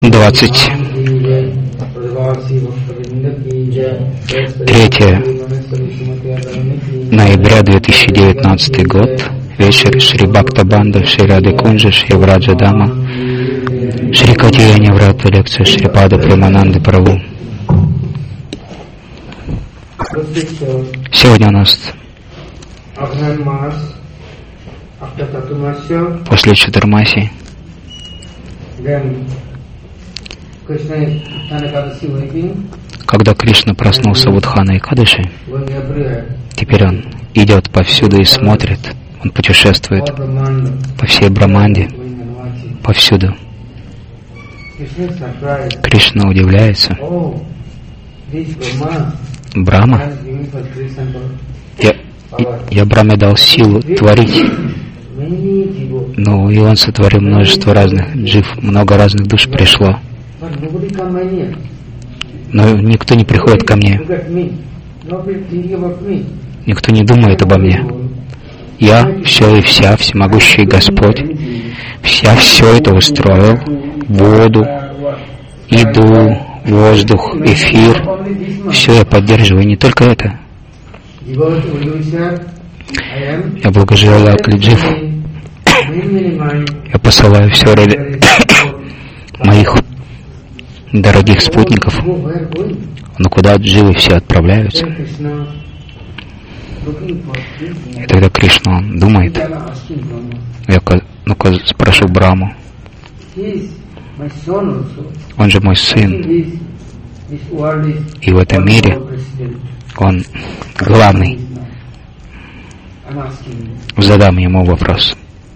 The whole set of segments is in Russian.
ноября 2019 год. Вечер. Шри Бхактабанда, Шри Рады Кунджа, Шри Враджа Дама, Шри Катияни Врата, лекция Шри Пада Премананды Прабху. Сегодня у нас после Чатурмаси, когда Кришна проснулся в Удхана Экадаши, теперь он идет повсюду и смотрит, он путешествует по всей Браманде, повсюду. Кришна удивляется. Брахма, я Брахме дал силу творить. Ну, и он сотворил множество разных джив, много разных душ пришло. Но никто не приходит ко мне. Никто не думает обо мне. Я все и вся, всемогущий Господь, все это устроил. Воду, еду, воздух, эфир. Все я поддерживаю, не только это. Я благожелаю Аклиджив. Я посылаю все ради моих дорогих спутников. Но куда дживы все отправляются? И тогда Кришна, он думает. Я ну-ка спрошу Брахму. Он же мой сын. И в этом мире он главный. Задам ему вопрос.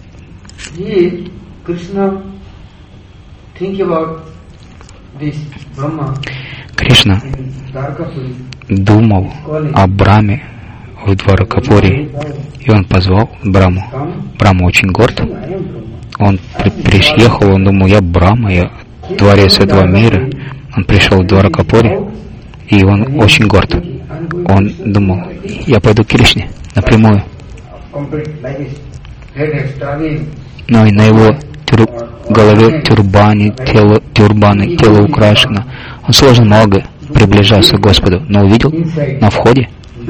Кришна думал о Брахме в Дваракапуре, и он позвал Брахму. Брахма очень горд. Он приехал, он думал, я Брахма, я творец этого мира. Он пришел в Дваракапуре, и он очень горд. Он думал, я пойду к Кришне напрямую. Но и на его голове тюрбаны, тело украшено. Он сложно много приближался к Господу, но увидел на входе.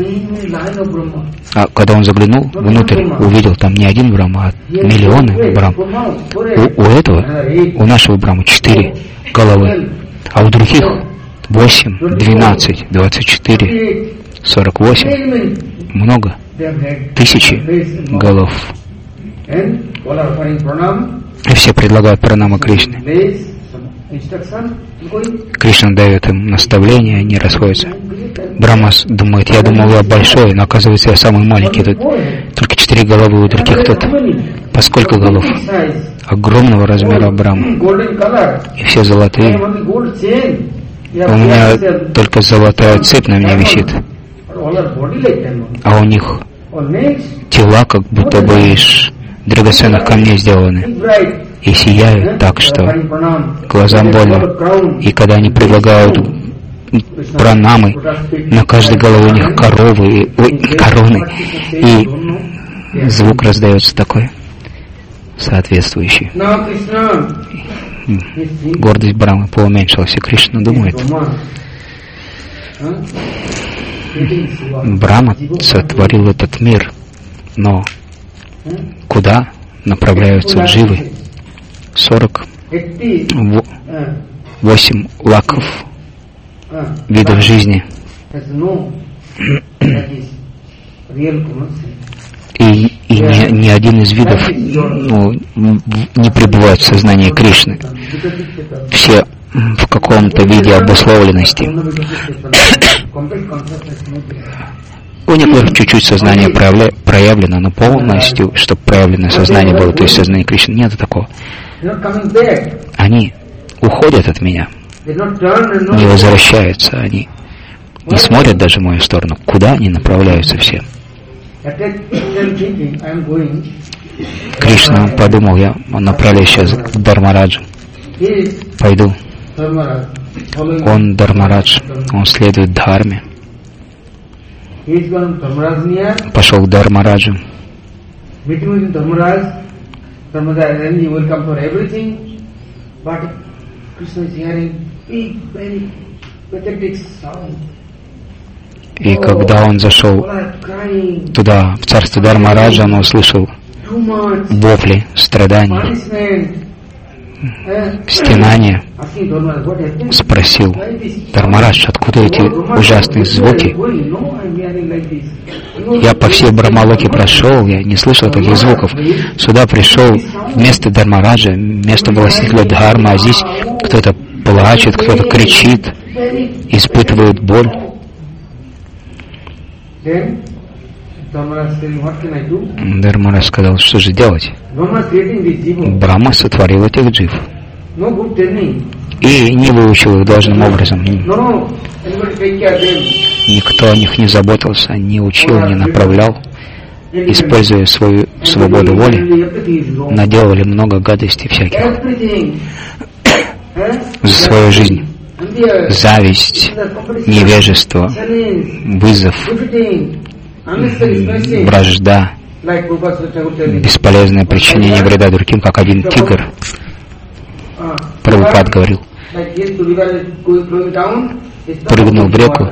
А когда он заглянул внутрь, увидел там не один Брахма, а миллионы Брахм. У этого, у нашего Брахмы 4 головы, а у других 8, 12, 24, 48, много, тысячи голов. И все предлагают пранаму Кришне. Кришна дает им наставления, они расходятся. Брахма думает, я думал, я большой, но оказывается, я самый маленький. Тут только 4 головы, у других тут по сколько голов? Огромного размера Брахмы. И все золотые. У меня только золотая цепь на мне висит. А у них тела как будто бы из драгоценных камней сделаны. И сияют так, что глазам больно. И когда они предлагают пранамы, на каждой голове у них короны. И звук раздается такой соответствующий. Гордость Брахмы поуменьшилась, и Кришна думает. Брахма сотворил этот мир, но куда направляются дживы? 48 лаков видов жизни. И ни один из видов не пребывает в сознании Кришны. Все в каком-то виде обусловленности. У некоторых чуть-чуть сознание проявлено, но полностью, чтобы проявленное сознание было, то есть сознание Кришны, нет такого. Они уходят от меня, не возвращаются, они не смотрят даже в мою сторону. Куда они направляются все? Кришна подумал, я направляюсь сейчас к Дharmaraja. Пойду. Он Дharmaradж, он следует Дхарме. Пошел к Дharmaraja. И когда он зашел туда, в царство Дharmaraja, он услышал вопли, страдания, стенания. Спросил: Дharmaрадж, откуда эти ужасные звуки? Я по всей Брахмалоке прошел, я не слышал таких звуков. Сюда пришел вместо Дharmaraja, вместо властителя Дхармы, а здесь кто-то плачет, кто-то кричит, испытывает боль. Дharmaraja сказал: что же делать? Брахма сотворил этих джив и не выучил их должным образом. Никто о них не заботился, не учил, не направлял. Используя свою свободу воли, наделали много гадостей всяких за свою жизнь. Зависть, невежество, вызов, вражда, бесполезное причинение вреда другим, как один тигр. Прабхупад говорил, прыгнул в реку,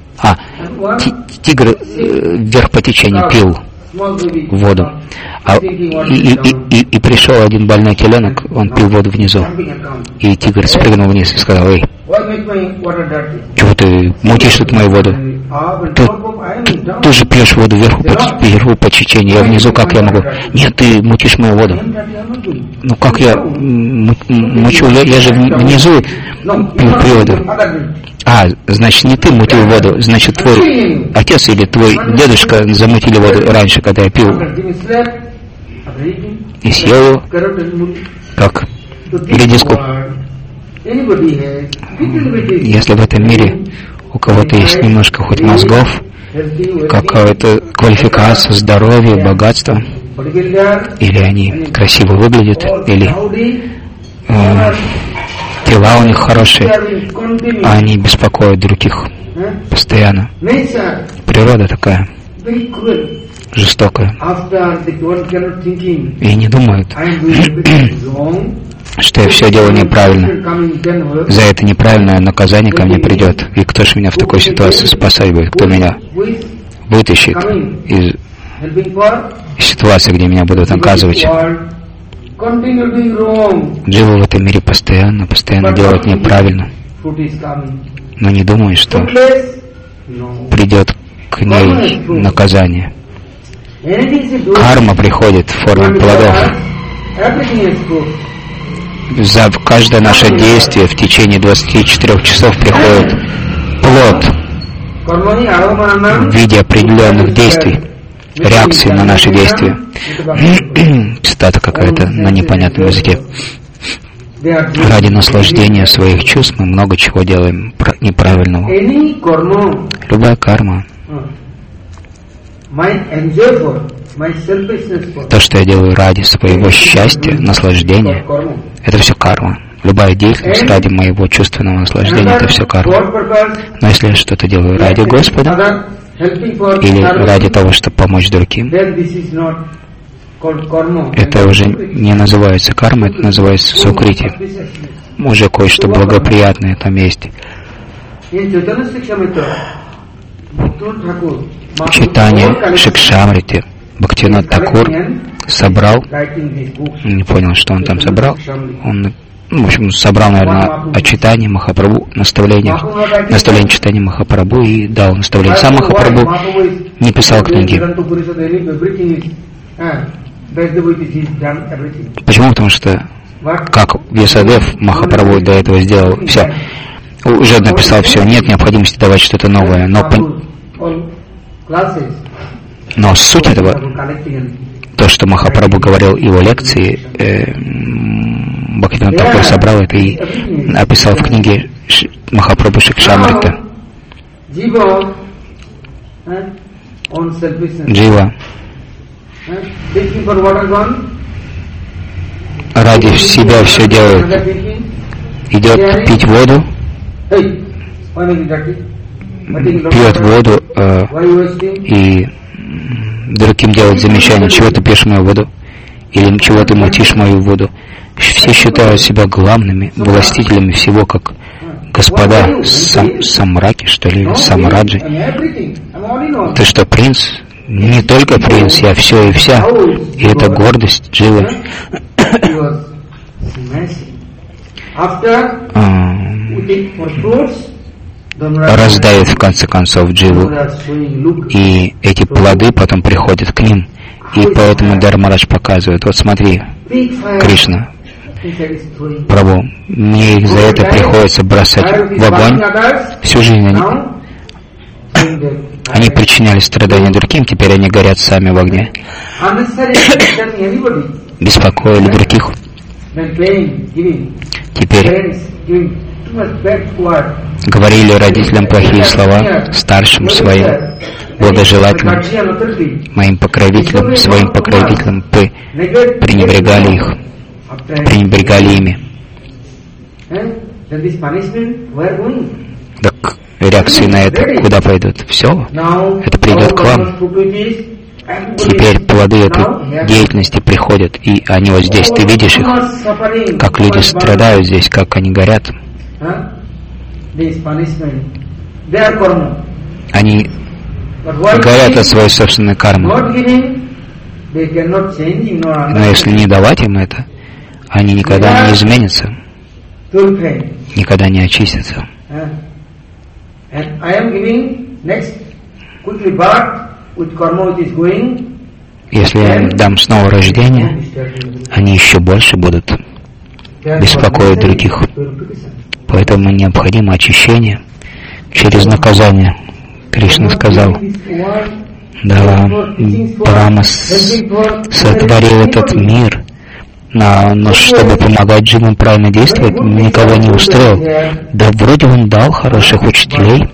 тигр вверх по течению пил воду, и пришел один больной теленок, он пил воду внизу, и тигр спрыгнул вниз и сказал: эй, чего ты мутишь тут мою воду? Ты же пьешь воду вверху по течению, я внизу, как я могу? Нет, ты мутишь мою воду. Ну как я мучу? Я же внизу пью воду. Значит, не ты мутил воду, значит, твой отец или твой дедушка замутили воду раньше, когда я пил. И съел его, как редиску. Если в этом мире у кого-то есть немножко хоть мозгов, какая-то квалификация, здоровье, богатство, или они красиво выглядят, или дела у них хорошие, а они беспокоят других постоянно. Природа такая жестокая. И не думают, что я все делаю неправильно. За это неправильное наказание ко мне придет. И кто же меня в такой ситуации спасать будет? Кто меня вытащит из ситуации, где меня будут наказывать? Джива в этом мире постоянно делает неправильно, но не думает, что придет к ней наказание. Карма приходит в форме плодов. За каждое наше действие в течение 24 часов приходит плод в виде определенных действий, реакции на наши действия. Цитата какая-то на непонятном языке. Ради наслаждения своих чувств мы много чего делаем неправильного. Любая карма, то, что я делаю ради своего счастья, наслаждения, это все карма. Любая деятельность ради моего чувственного наслаждения, это все карма. Но если я что-то делаю ради Господа, или ради того, чтобы помочь другим, это уже не называется карма, это называется сукрити. Уже кое-что благоприятное там есть. Читание Шикшамрити. Бхактивинод Такур собрал, не понял, что он там собрал, он, в общем, собрал, наверное, о читании Махапрабху, наставление читания Махапрабху и дал наставление. Сам Махапрабху не писал книги. Почему? Потому что, как Вьясадев, Махапрабху до этого сделал все, уже написал все, нет необходимости давать что-то новое, но суть этого, то, что Махапрабху говорил его лекции, Бхактивинод Такур собрал это и описал в книге Махапрабху Шикшамрита. Джива ради себя все делает. Идет пить воду, пьет воду и другим делает замечание: чего ты пьешь мою воду? Или чего ты мутишь мою воду? Все считают себя главными, властителями всего, как господа Самраки, что ли, или Самраджи. Ты что, принц? Не только принц, я все и вся. И это гордость Дживы. Раздавит в конце концов Дживу. И эти плоды потом приходят к ним. И поэтому Дharmaрадж показывает, вот смотри, Кришна, Прабху, мне их за это приходится бросать в огонь. Всю жизнь они причиняли страдания другим, теперь они горят сами в огне. Беспокоили других. Теперь говорили родителям плохие слова, старшим своим, благожелательным, моим покровителям, своим покровителям, пренебрегали их, пренебрегали ими. Так реакции на это куда пойдут? Все, это придет к вам. Теперь плоды этой деятельности приходят, и они вот здесь, ты видишь их, как люди страдают здесь, как они горят. Они горят от своей собственной кармы. Но если не давать им это, они никогда не изменятся, никогда не очистятся. Если я им дам снова рождение, они еще больше будут беспокоить других. Поэтому необходимо очищение через наказание. Кришна сказал, да, Брахма сотворил этот мир, но чтобы помогать дживам правильно действовать, никого не устроил. Да, вроде он дал хороших учителей,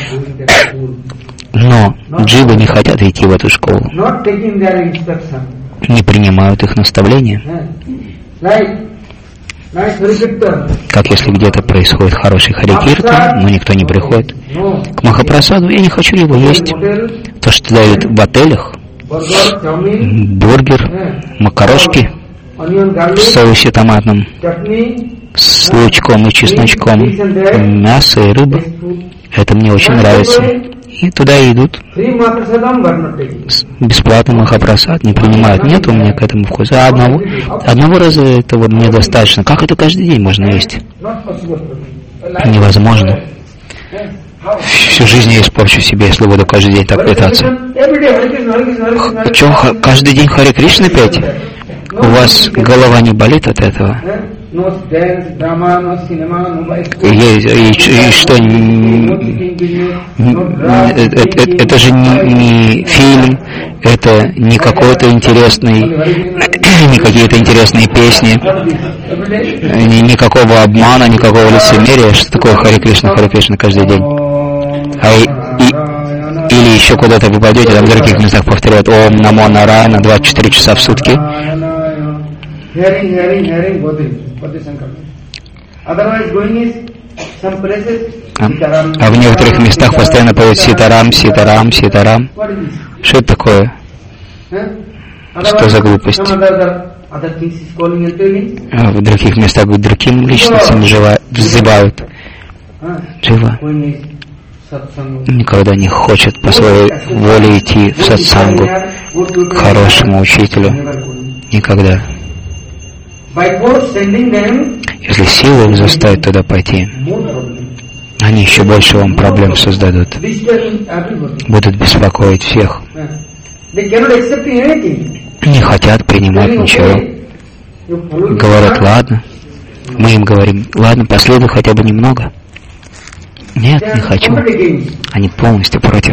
но дживы не хотят идти в эту школу, не принимают их наставления. Как если где-то происходит хороший Хари-киртан, но никто не приходит. К Махапрасаду я не хочу его есть. То, что дают в отелях, бургер, макарошки в соусе томатном, с лучком и чесночком, мясо и рыба. Это мне очень нравится. И туда и идут. Бесплатный Махапрасад не принимают. Нет у меня к этому вкуса. Одного раза этого мне достаточно. Как это каждый день можно есть? Невозможно. Всю жизнь я испорчу себе, если буду каждый день так питаться. Что, каждый день Харе Кришна петь? У вас голова не болит от этого? И что, это же не фильм, это не какой-то интересный, не какие-то интересные песни, никакого обмана, никакого лицемерия. Что такое Харе Кришна каждый день? Или еще куда-то вы пойдете, там в других местах повторяют Ом Намо Нараяна 24 часа в сутки. А в некоторых местах постоянно поют Ситарам, Ситарам, Ситарам. Что это такое? Что за глупость? А в других местах к другим личностям взывают. Джива никогда не хочет по своей воле идти в сатсангу к хорошему учителю. Никогда. Если силой их заставить туда пойти, они еще больше вам проблем создадут. Будут беспокоить всех. Не хотят принимать ничего. Говорят, ладно. Мы им говорим, ладно, последуй хотя бы немного. Нет, не хочу. Они полностью против.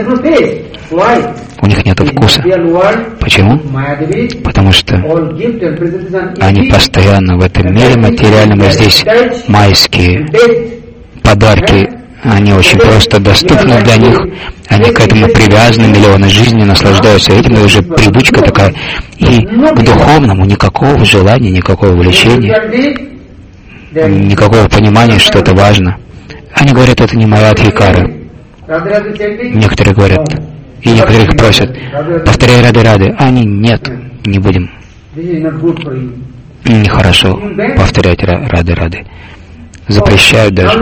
У них нет вкуса. Почему? Потому что они постоянно в этом мире материальном, и здесь майские подарки, они очень просто доступны для них. Они к этому привязаны, миллионы жизней, наслаждаются этим, и уже привычка такая. И к духовному никакого желания, никакого влечения, никакого понимания, что это важно. Они говорят, это не моя адхикара. Некоторые говорят, и некоторых просят, повторяй Рады-Рады. Они, нет, не будем. Нехорошо повторять рады. Запрещают даже.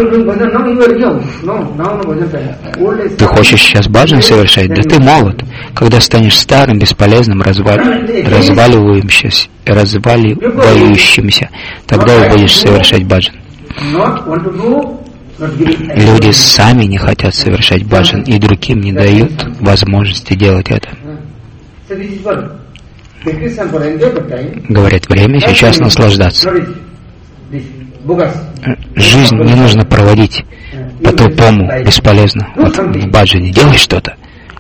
Ты хочешь сейчас баджан совершать? Да ты молод. Когда станешь старым, бесполезным, разваливающимся, тогда и будешь совершать баджан. Люди сами не хотят совершать баджан, и другим не дают возможности делать это. Говорят, время сейчас наслаждаться. Жизнь не нужно проводить по-тупому, бесполезно. Вот в баджане делай что-то.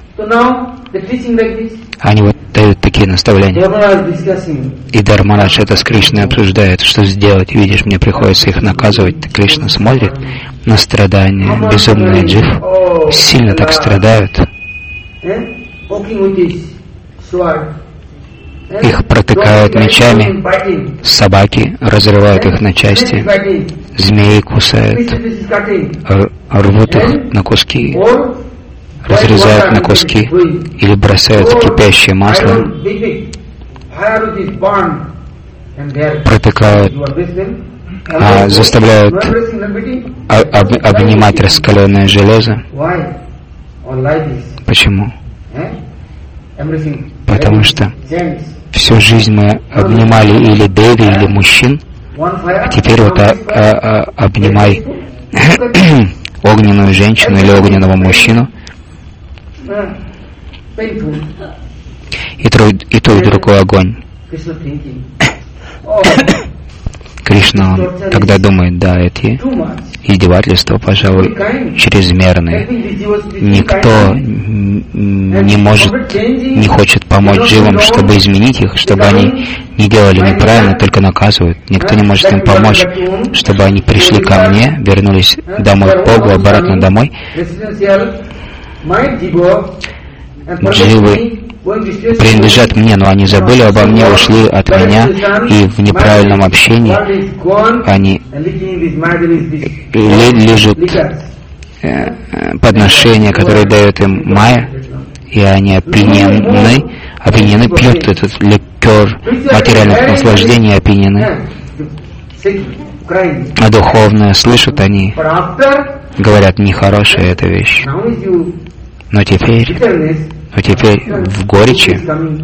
Они вот дают такие наставления. И Дharmaрадж это с Кришной обсуждает, что сделать. Видишь, мне приходится их наказывать. Кришна смотрит на страдания. Безумные джив сильно так страдают. Их протыкают мечами, собаки разрывают их на части, змеи кусают, рвут их на куски, разрезают на куски или бросают в кипящее масло, протыкают, заставляют обнимать раскаленное железо. Почему? Потому что всю жизнь мы обнимали или деви, или мужчин, а теперь вот обнимай огненную женщину или огненного мужчину. И то, и другой огонь. Кришна тогда думает, да, эти издевательства, пожалуй, чрезмерные. Никто не хочет помочь дживам, чтобы изменить их, чтобы они не делали неправильно, только наказывают. Никто не может им помочь, чтобы они пришли ко мне, вернулись домой к Богу, обратно домой. Дживы принадлежат мне, но они забыли обо мне, ушли от меня, и в неправильном общении они лежат подношения, которые дает им Майя, и они опьянены, пьют этот ликер материальных наслаждений, опьянены. А духовное слышат они, говорят, нехорошая эта вещь. Но теперь в горечи,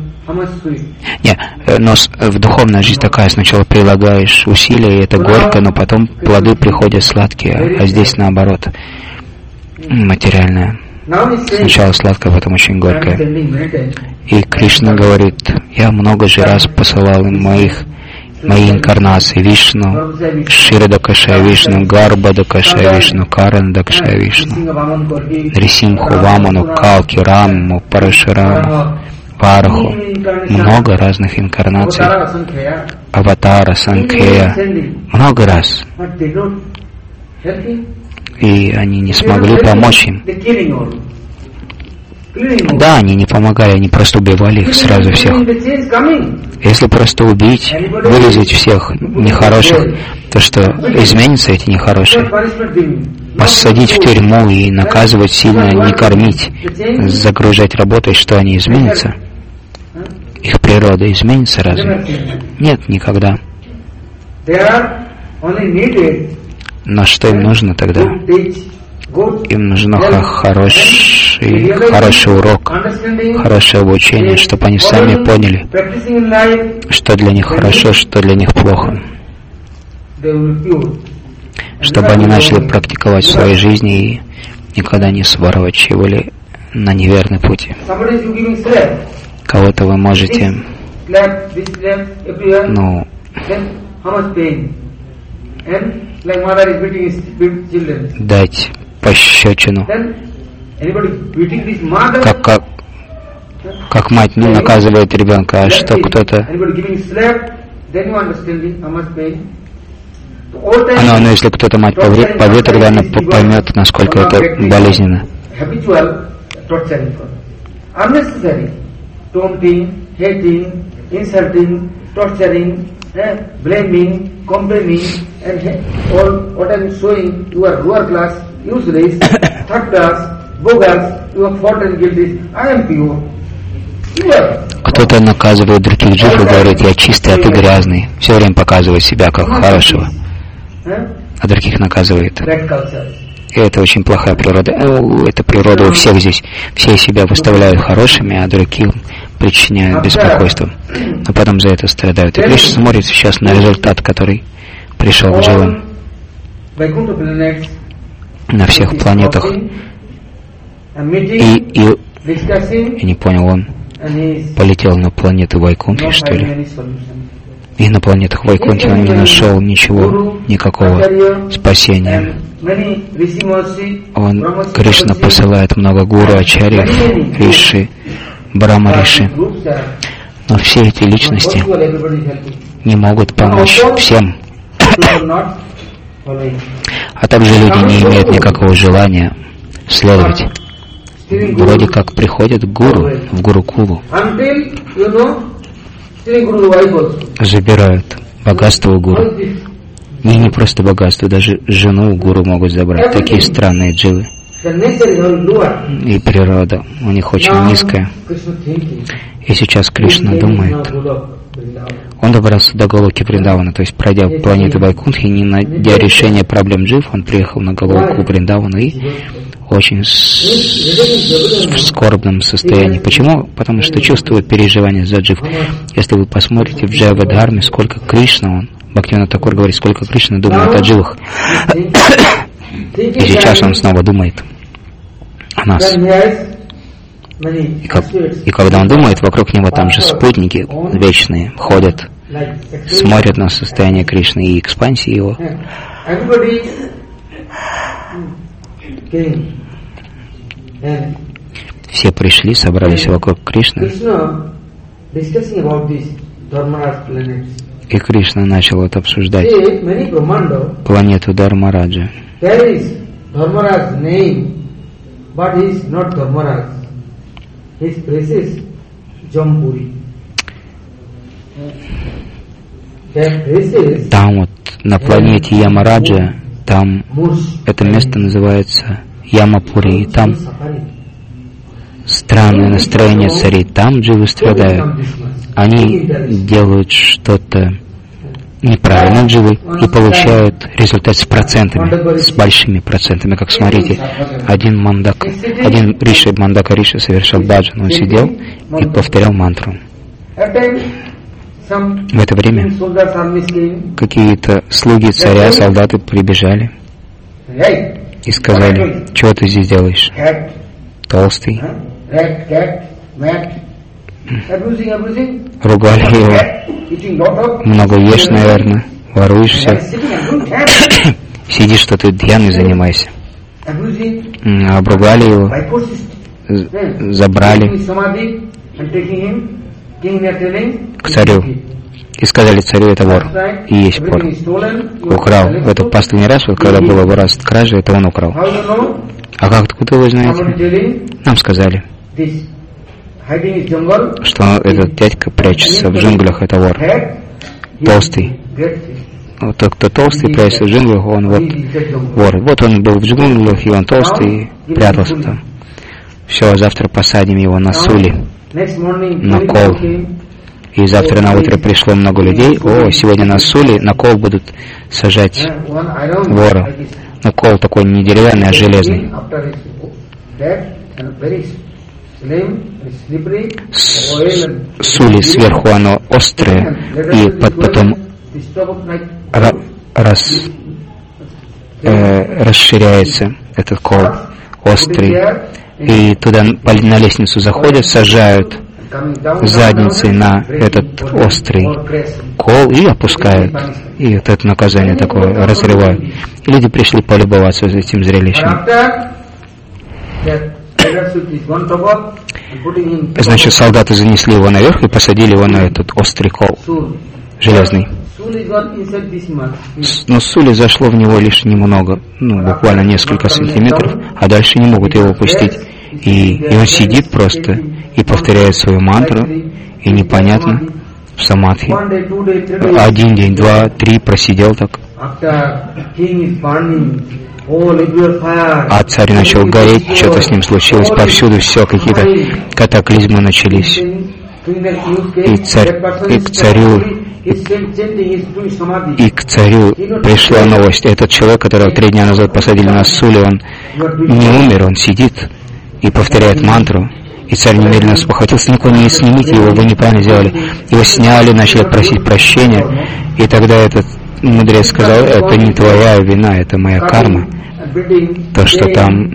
но в духовная жизнь такая, сначала прилагаешь усилия, и это горько, но потом плоды приходят сладкие, а здесь наоборот, материальное. Сначала сладкое, потом очень горькое. И Кришна говорит, я много же раз посылал им мои инкарнации: Вишну, Кширдакашая Вишну, Гарбадакашая Вишну, Карандакашая Вишну, Рисимху, Ваману, Калки, Рамму, Парашураму, Вараху. Много разных инкарнаций. Аватара, Санкея. Много раз. И они не смогли помочь им. Да, они не помогали, они просто убивали их сразу всех. Если просто убить, вырезать всех нехороших, то что изменятся эти нехорошие? Посадить в тюрьму и наказывать сильно, не кормить, загружать работой, что они изменятся? Их природа изменится разве? Нет, никогда. Но что им нужно тогда? Им нужно хороший урок, хорошее обучение, чтобы они сами поняли, что для них хорошо, что для них плохо. Чтобы они начали практиковать в своей жизни и никогда не своровать чего-либо на неверный путь. Кого-то вы можете, дать пощечину, как мать наказывает ребенка, а что кто-то... Но если кто-то мать побьет, тогда она поймет, насколько это болезненно. Blaming, complaining, and all what I'm showing, you are lower class, useless, third class, bogus, you are fault and guilty. I am pure. Кто-то наказывает других джив и говорит: я чистый, а ты грязный. Все время показывает себя как хорошего, а других наказывает. И это очень плохая природа. Это природа у всех здесь. Все себя выставляют хорошими, а другим причиняют беспокойство. Но потом за это страдают. И Кришна смотрит сейчас на результат, который пришел к дживам. На всех планетах. И я не понял, он полетел на планету Вайкунтхи, что ли? И на планетах Вайкунтхи он не нашел ничего, никакого спасения. Кришна посылает много гуру, ачарьев, риши, брахма риши. Но все эти личности не могут помочь всем. А также люди не имеют никакого желания следовать. Вроде как приходят к гуру, в Гурукулу, забирают богатство у гуру. И не просто богатство, даже жену у гуру могут забрать. Такие странные дживы. И природа у них очень низкая. И сейчас Кришна думает. Он добрался до Галоки Вриндавана, то есть пройдя планету Вайкунтхи, не найдя решения проблем джив, он приехал на Галоку Вриндавана и очень в скорбном состоянии. Почему? Потому что чувствует переживания за джив. Если вы посмотрите в Джайва-дхарме, сколько Кришна он, Бхактивинода Такур говорит, сколько Кришна думает о дживах. И сейчас он снова думает о нас. И когда он думает, вокруг него там же спутники вечные ходят, смотрят на состояние Кришны и экспансии его. Все пришли, собрались вокруг Кришны. И Кришна начал вот обсуждать планету Дharmaraja. Там вот на планете Ямараджа, там это место называется Ямапури, и там странное настроение царит, там дживы страдают. Они делают что-то неправильно, дживы, и получают результат с процентами, с большими процентами. Как смотрите, один риши, мандака риши совершал баджан, он сидел и повторял мантру. В это время какие-то слуги царя, солдаты прибежали и сказали: что ты здесь делаешь, толстый? Ругали его. Много ешь, наверное, воруешься. Сиди, что ты дхьяной занимайся. Обругали его, забрали к царю. И сказали царю: это вор. И есть вор. Украл. Это в последний раз, вот когда было раз кража, это он украл. А как, откуда вы знаете? Нам сказали, что этот дядька прячется в джунглях, это вор. Толстый. Вот тот, кто толстый, прячется в джунглях, он вот вор. Вот он был в джунглях, и он толстый, прятался там. Все, завтра посадим его на сули, на кол. И завтра на утро пришло много людей. О, сегодня на сули, на кол будут сажать вора. Но кол такой не деревянный, а железный. Сули сверху оно острое, и потом расширяется этот кол острый. И туда на лестницу заходят, сажают задницей на этот острый кол и опускают. И вот это наказание такое разрывают. И люди пришли полюбоваться этим зрелищем. Значит, солдаты занесли его наверх и посадили его на этот острый кол железный. Но сули зашло в него лишь немного, буквально несколько сантиметров, а дальше не могут его пустить. И он сидит просто и повторяет свою мантру, и непонятно, в самадхи. 1 день, 2, 3 просидел так. А царь начал гореть, что-то с ним случилось, повсюду все, какие-то катаклизмы начались. И к царю пришла новость. Этот человек, которого 3 дня назад посадили на стуле, он не умер, он сидит и повторяет мантру. И царь немедленно спохватился: никого не снимите его, вы неправильно сделали. Его сняли, начали просить прощения. И тогда этот мудрец сказал: это не твоя вина, это моя карма. То, что там...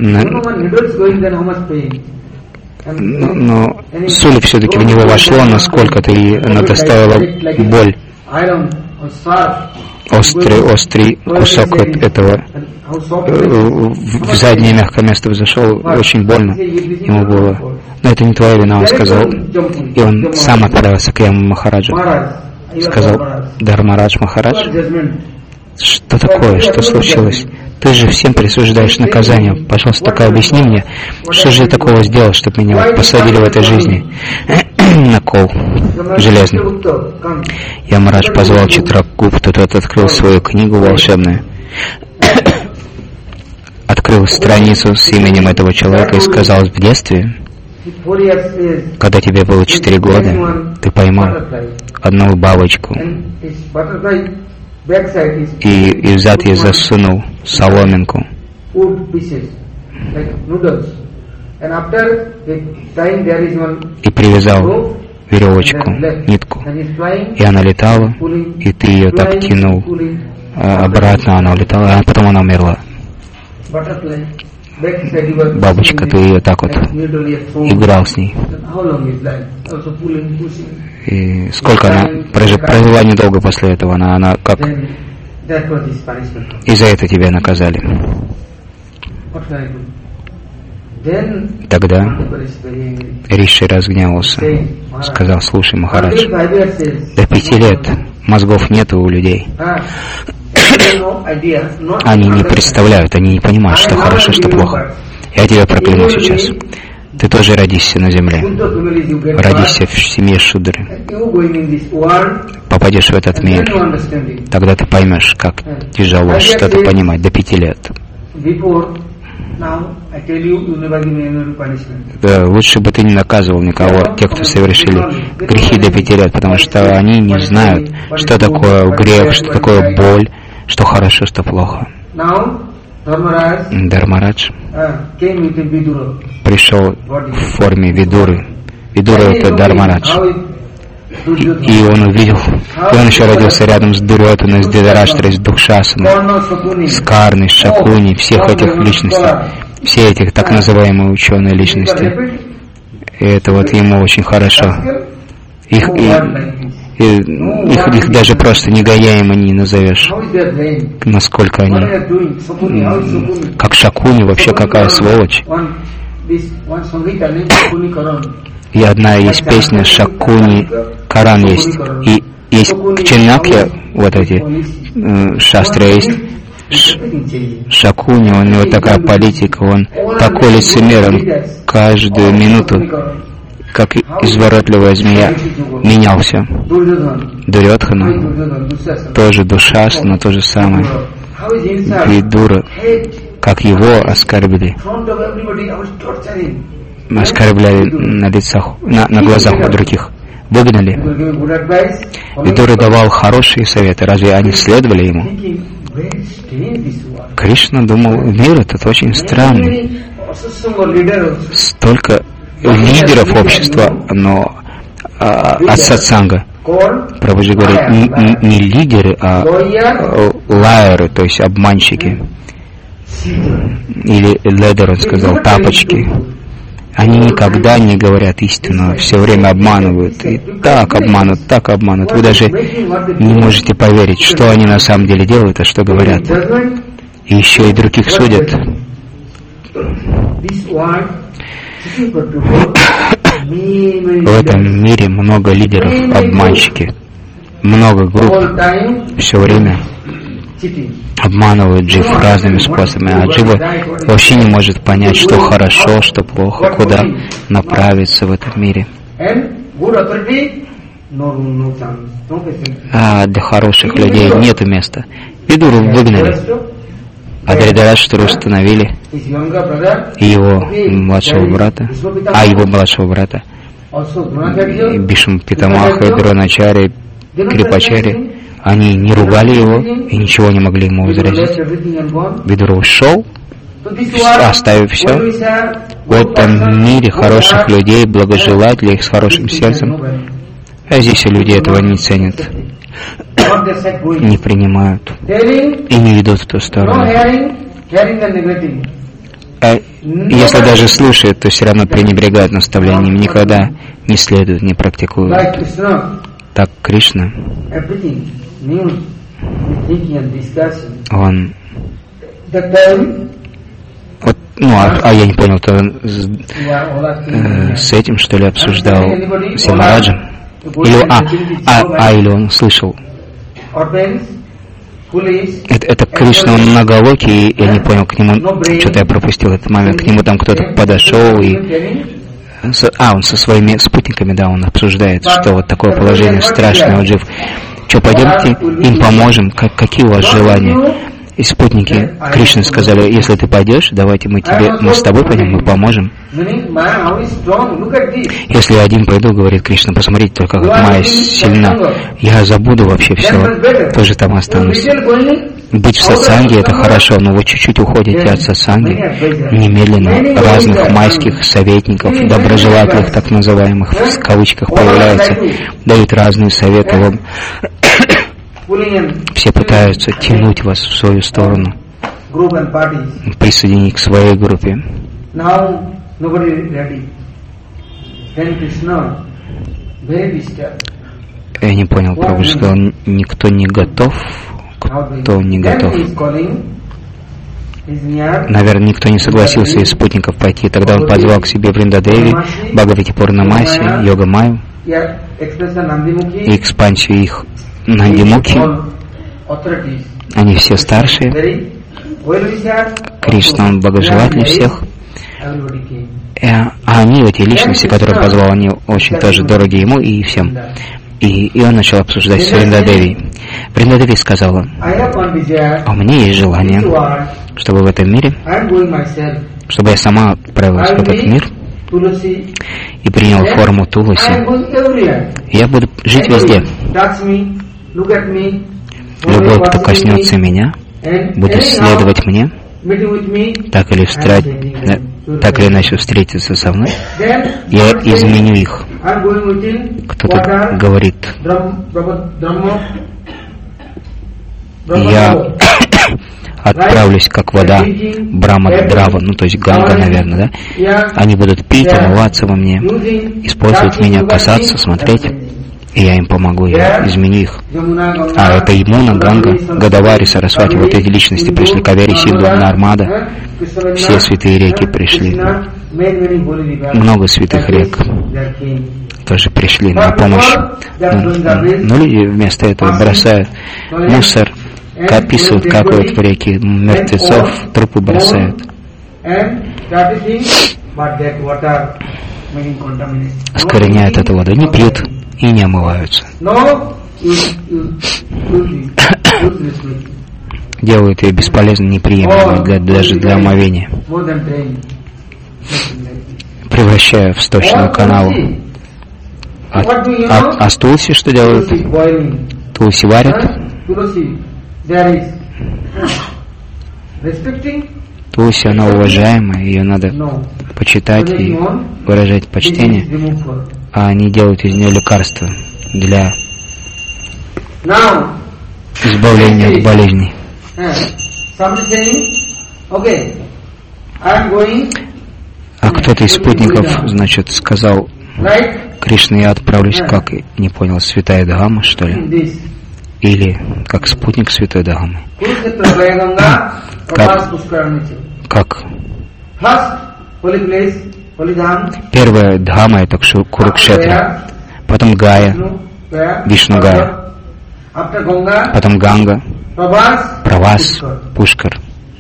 Но соль все-таки в него вошло, насколько-то, и она доставила боль. Острый кусок этого в заднее мягкое место взошел, очень больно ему было. Но это не твоя вина, он сказал. И он сам отправился к Яму Махараджу. Сказал: Дхармарадж Махарадж, что такое, что случилось? Ты же всем присуждаешь наказание. Пожалуйста, только объясни мне, что же я такого сделал, чтобы меня посадили в этой жизни на кол железный. Ямарадж позвал Читракгупту, тот открыл свою книгу волшебную, открыл страницу с именем этого человека и сказал: в детстве, когда тебе было 4 года, ты поймал одну бабочку, и в зад ей засунул соломинку. И привязал веревочку, нитку. И она летала, и ты ее так тянул обратно, она улетала, а потом она умерла. Бабочка, ты ее так вот играл с ней. И сколько она прожила недолго после этого, она как... И за это тебя наказали. Тогда Риши разгневался, сказал: слушай, Махарадж, до 5 лет мозгов нету у людей. Они не представляют, они не понимают, что хорошо, что плохо. Я тебя прокляну сейчас. Ты тоже родишься на земле. Родишься в семье Шудры. Попадешь в этот мир. Тогда ты поймешь, как тяжело что-то понимать до 5 лет. Да, лучше бы ты не наказывал никого, тех, кто совершили грехи до 5 лет, потому что они не знают, что такое грех, что такое боль, что хорошо, что плохо. Дхармарадж пришел в форме Видуры. Видура — это Дхармарадж. И он увидел, и он еще родился рядом с Дурьотаной, с Дхитараштрой, с Дукшасаной, с Карной, с Шакуни, всех этих личностей, все эти так называемые ученые личности. И это вот ему очень хорошо. Их даже просто негодяями не назовешь, насколько они, как Шакуни, вообще какая сволочь. И одна есть песня Шакуни, Каран есть, и есть Ченакья, вот эти шастры есть. Шакуни, у него такая политика, он такой лицемер, он каждую минуту, как изворотливая змея, менялся. Дурьотхана, тоже Душасана, то же самое. Видура, как его оскорбили. Оскорбляли на глазах у других. Выгнали. Видура давал хорошие советы. Разве они следовали ему? Кришна думал, мир этот очень странный. Столько лидеров общества, но от сатсанга. Прабхуджи говорит, не лидеры, а лайеры, то есть обманщики. Или ледер, он сказал, тапочки. Они никогда не говорят истину, все время обманывают. И так обманут. Вы даже не можете поверить, что они на самом деле делают, а что говорят. И еще и других судят. В этом мире много лидеров, обманщики. Много групп все время обманывают джив разными способами, а джива вообще не может понять, что хорошо, что плохо, куда направиться в этом мире. А для хороших людей нету места. Видуру выгнали, а Дхитараштру установили, и его младшего брата, Бишма Питамаха, Дроначари, Крипачари, они не ругали его и ничего не могли ему возразить. Видура ушел, оставив все. В этом мире хороших людей, благожелателей с хорошим сердцем. А здесь люди этого не ценят, не принимают и не ведут в ту сторону. А если даже слушают, то все равно пренебрегают наставлениями, никогда не следуют, не практикуют. Так Кришна, он... Вот, я не понял, то с этим, что ли, обсуждал с Ямараджем? Или он слышал? Это Кришна, он на Галоке, и я не понял, к нему, что-то я пропустил этот момент, к нему там кто-то подошел, и... он со своими спутниками, да, он обсуждает, что вот такое положение страшное, он жив. Что, пойдемте, им поможем, какие у вас желания? И спутники Кришны сказали, если ты пойдешь, давайте мы с тобой пойдем, мы поможем. Если я один пойду, говорит Кришна, посмотрите только, как Майя сильна. Я забуду вообще все, тоже там останусь. Быть в сатсанге это хорошо, но вы чуть-чуть уходите от сатсанги, немедленно разных майских советников, доброжелателей, так называемых, в кавычках, появляются, дают разные советы вам. Все пытаются тянуть вас в свою сторону, присоединить к своей группе. Я не понял, Прабху сказал, никто не готов. Кто не готов? Наверное, никто не согласился из спутников пойти. Тогда он позвал к себе Вриндадеви, Бхагавати Пурнамаси, Йога Майю и экспансию их Нандимуки. Они все старшие. Кришна, он благожелатель всех. А они, эти личности, которые он позвал, они очень тоже дороги ему и всем. И он начал обсуждать с Вриндадеви. Вриндадеви сказала, у меня есть желание, чтобы в этом мире, чтобы я сама отправилась в этот мир и приняла форму Туласи. Я буду жить везде. Любой, кто коснется меня, будет следовать мне, так или иначе встретиться со мной, я изменю их. Кто-то говорит, я отправлюсь как вода Брахма-драва, то есть Ганга, наверное, да? Они будут пить, омываться во мне, использовать меня, касаться, смотреть, и я им помогу, я изменю их. А это Ямуна, Ганга, Гадавари, Сарасвати, вот эти личности пришли, Кавери, Синду, Нармада, все святые реки пришли. Много святых рек тоже пришли на помощь. Но люди вместо этого бросают мусор, описывают, какают в реки, мертвецов, трупы бросают. Оскверняют эту воду, не пьют и не омываются. Делают ее бесполезно, неприемлемой даже для омовения, превращая в сточную канаву. А с Тулси что делают? Тулси варят. Тулси, она уважаемая, ее надо почитать и выражать почтение, а они делают из нее лекарство для избавления от болезней. А кто-то из спутников, сказал, Кришна, я отправлюсь, как, не понял, Святая Дхамма, что ли? Или как спутник Святой Дхаммы? Как? Первая Дхамма — это Курукшетра, потом Гая, Вишну Гая, потом Ганга, Правас, Пушкар.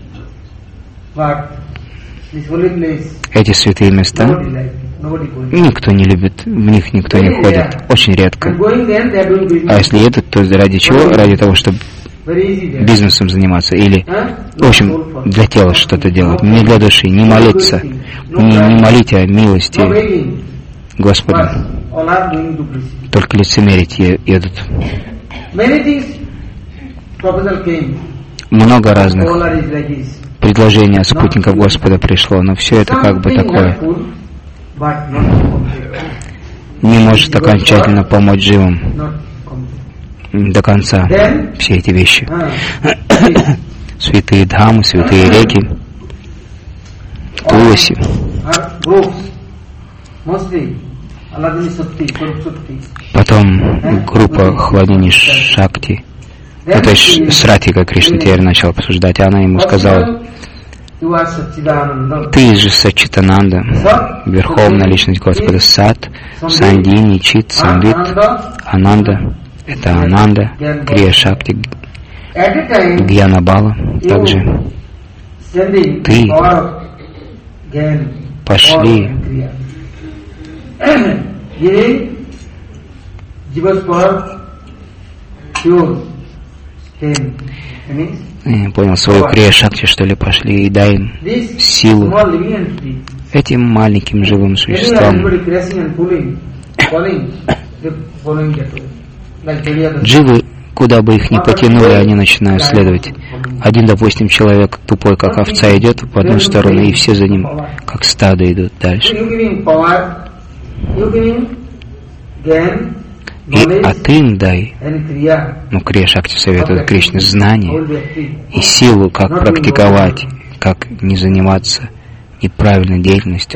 Эти святые места никто не любит, в них никто не ходит, очень редко. А если едут, то ради чего? Ради того, чтобы бизнесом заниматься или, в общем, для тела что-то делать, не для души, не молиться, не молить о милости, Господу. Только лицемерить едут. Много разных предложений от спутников Господа пришло, но все это как бы такое. Не может окончательно помочь живым до конца все эти вещи. Святые дхамы, святые реки, Туласи. Потом группа Хладини Шакти. Это Срати, как Кришна теперь начал обсуждать. Она ему сказала: ты же Сачитананда, Верховная Личность Господа. Сат, Сандини, Чит, Самвит, Ананда. Это Ананда, Крия Шакти, Гьяна-бала. Также ты пошли я понял, свою Крия Шакти, что ли, пошли и дай им силу этим маленьким живым существам. Дживы, куда бы их ни потянули, они начинают следовать. Один, допустим, человек тупой, как овца, идет в одну сторону, и все за ним, как стадо, идут дальше. А ты им дай, Крия Шакти советует Кришне, знание и силу, как практиковать, как не заниматься неправильной деятельностью.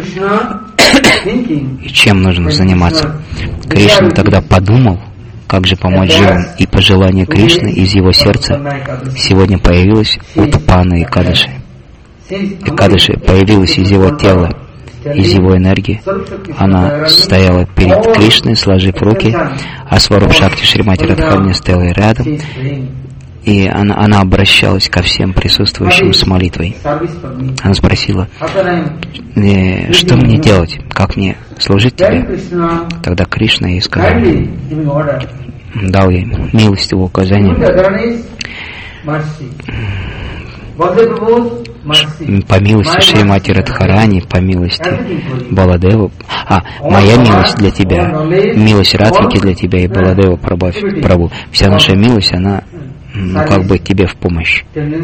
И чем нужно заниматься. Кришна тогда подумал, как же помочь живым, и по желанию Кришны из его сердца сегодня появилась Утпана Экадаши. Экадаши появилась из его тела, из его энергии. Она стояла перед Кришной, сложив руки, а Сваруб Шакти Шримати Радхарани стояла рядом, и она обращалась ко всем присутствующим с молитвой. Она спросила: что мне делать, как мне служить тебе? Тогда Кришна ей сказал, дал ей милостивое указание: по милости Шримати Радхарани, по милости Баладева, моя милость для тебя, милость Радхики для тебя и Баладева Прабху. Вся наша милость, она как бы тебе в помощь.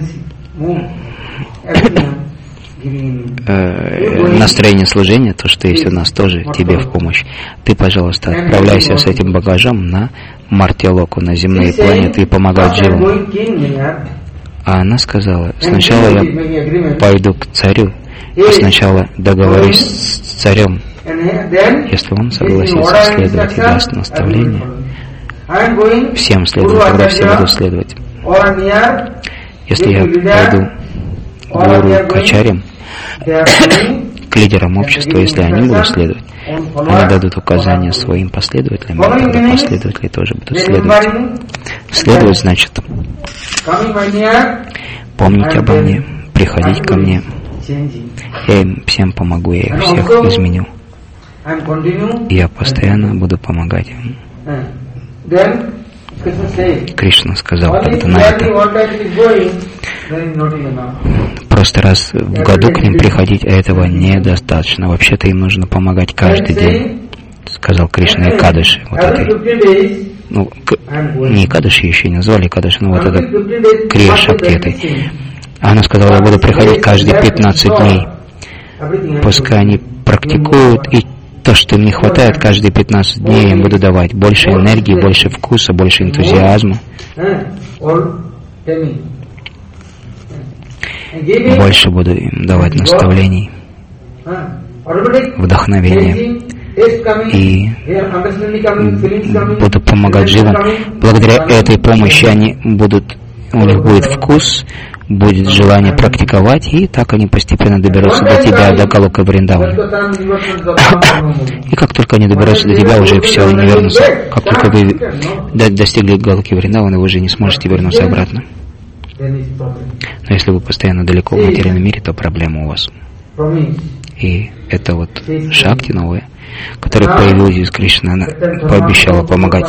Настроение служения, то, что есть у нас, тоже тебе в помощь. Ты, пожалуйста, отправляйся с этим багажом на Мартьялоку, на земные планеты и помогай живым. А она сказала: сначала я пойду к царю, а сначала договорюсь с царем. Если он согласится следовать и даст наставление, всем следовать, тогда все будут следовать. Если я пойду к гуру, к ачарьям, к лидерам общества, если они будут следовать, они дадут указания своим последователям, и тогда последователи тоже будут следовать. Следовать значит помнить обо мне, приходить ко мне. Я им всем помогу, я их всех изменю. Я постоянно буду помогать им. Кришна сказал тогда на это: просто раз в году к ним приходить, этого недостаточно. Вообще-то им нужно помогать каждый день, сказал Кришна Экадаши. Вот этой, не Экадаши еще не назвали Экадаши, но вот это Крия Шакти этой. Она сказала: я буду приходить каждые 15 дней. Пускай они практикуют, и то, что им не хватает, каждые 15 дней я им буду давать больше энергии, больше вкуса, больше энтузиазма, больше буду им давать наставлений, вдохновения, и буду помогать живым. Благодаря этой помощи у них будет вкус, будет желание практиковать, и так они постепенно доберутся до тебя, до Галока Вриндавана. И как только они доберутся до тебя, уже все, они вернутся. Как только вы достигли Галоки Вриндавана, вы уже не сможете вернуться обратно. Но если вы постоянно далеко в материальном мире, то проблема у вас. И это вот Шакти новая, которая появилась из Кришны, она пообещала помогать.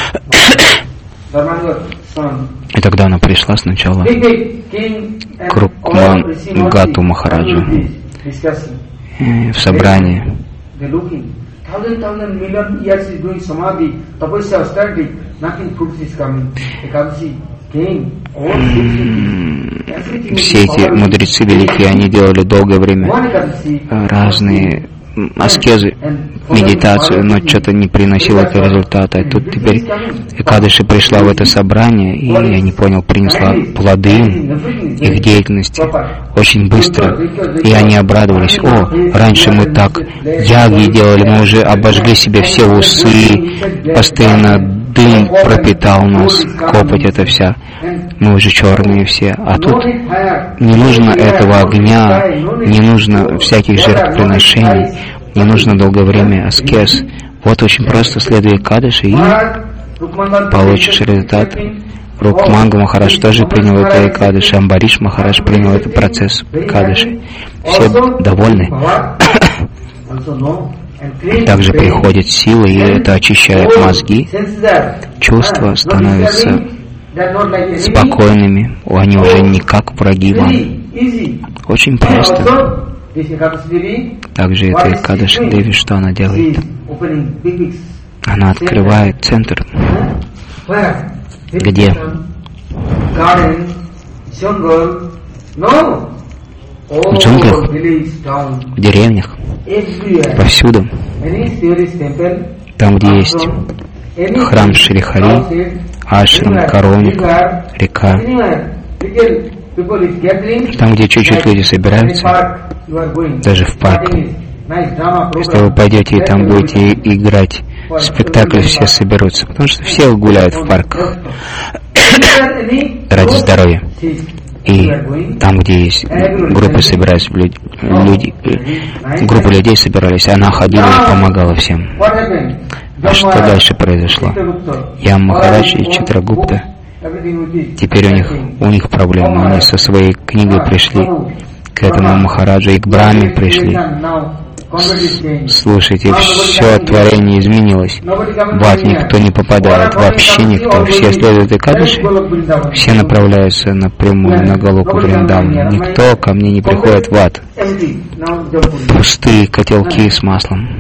И тогда она пришла сначала к Рукмангату Махараджу в собрании. 1,000 million years is doing samadhi, tapasya, austerity, nothing fruits is coming. Ekadashi came, all все эти мудрецы великие, они делали долгое время разные аскезы, медитацию, но что-то не приносило это результата. И тут теперь Экадаши пришла в это собрание, и я не понял, принесла плоды их деятельности очень быстро. И они обрадовались: о, раньше мы так яги делали, мы уже обожгли себе все усы, постоянно дым пропитал нас, копоть это вся, мы уже черные все. А тут не нужно этого огня, не нужно всяких жертвоприношений, не нужно долгое время аскез. Вот очень просто следуй Экадаши и получишь результат. Рукманга Махарадж тоже принял это Экадаши, Амбариш Махарадж принял этот процесс Экадаши. Все довольны. Также приходит сила, и это очищает мозги. Чувства становятся спокойными, они уже не как враги вам. Очень просто. Также это Экадаши Деви, что она делает? Она открывает центр. Где? В джунглях, в деревнях, повсюду. Там, где есть храм Шри Хари, ашрам, коровник, река. Там, где чуть-чуть люди собираются, даже в парк. Если вы пойдете и там будете играть в спектакль, все соберутся, потому что все гуляют в парках ради здоровья. И там, где есть группы собираются, группы людей собирались, она ходила и помогала всем. А что дальше произошло? Ям Махарадж и Читрагупта, теперь у них проблемы. Они со своей книгой пришли к этому Махараджу и к Брахме пришли. Слушайте, все творение изменилось. В ад никто не попадает, вообще никто. Все следуют Экадаши, все направляются напрямую на Галоку Вриндавана. Никто ко мне не приходит в ад. Пустые котелки с маслом.